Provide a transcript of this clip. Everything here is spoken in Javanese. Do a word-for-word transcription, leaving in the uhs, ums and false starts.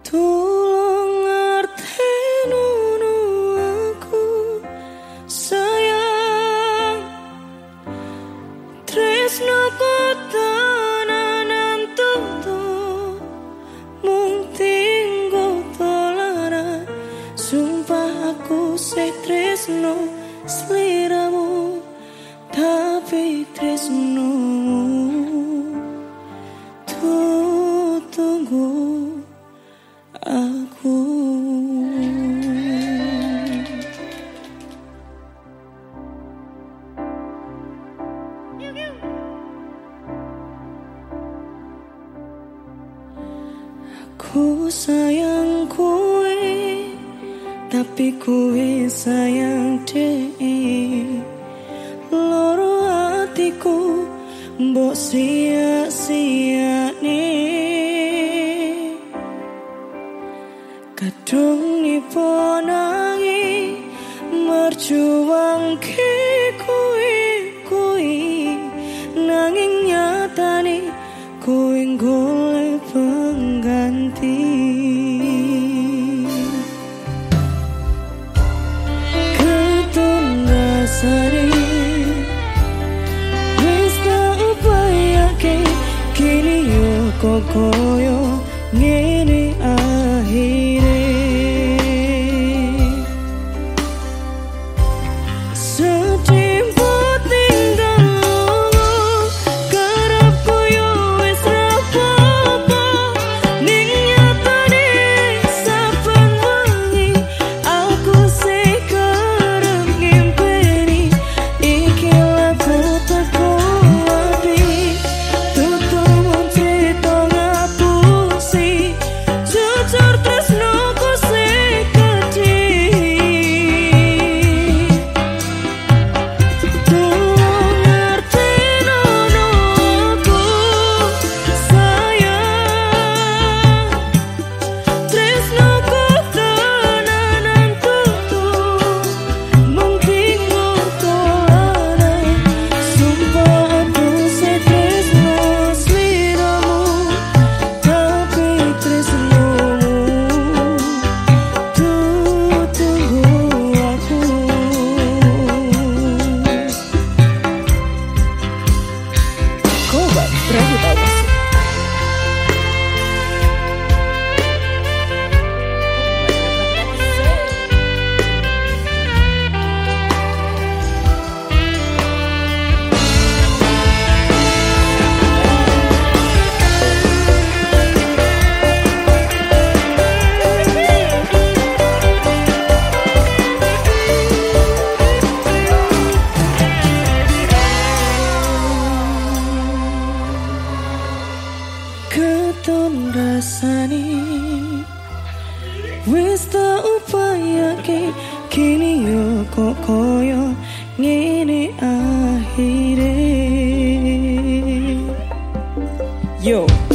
Tulung ngertenono aku sayang, tresnoku tenanan tutup mung tinggo tolaran. Sumpah aku sih tresno sliramu, tapi tresno tuh tunggu aku. Aku sayang kowe, tapi kowe sayang dhewe. Loro hatiku mbok sia-siane, kadung nipo nanging merjuangke kowe kowe, nanging nyatane kowe golek pengganti. Keton rasane wis tak upayake, kini yo kok koyo ngene akhire. Keton rasane wis tak upayake, kini yo kok koyo ngene akhire. Yo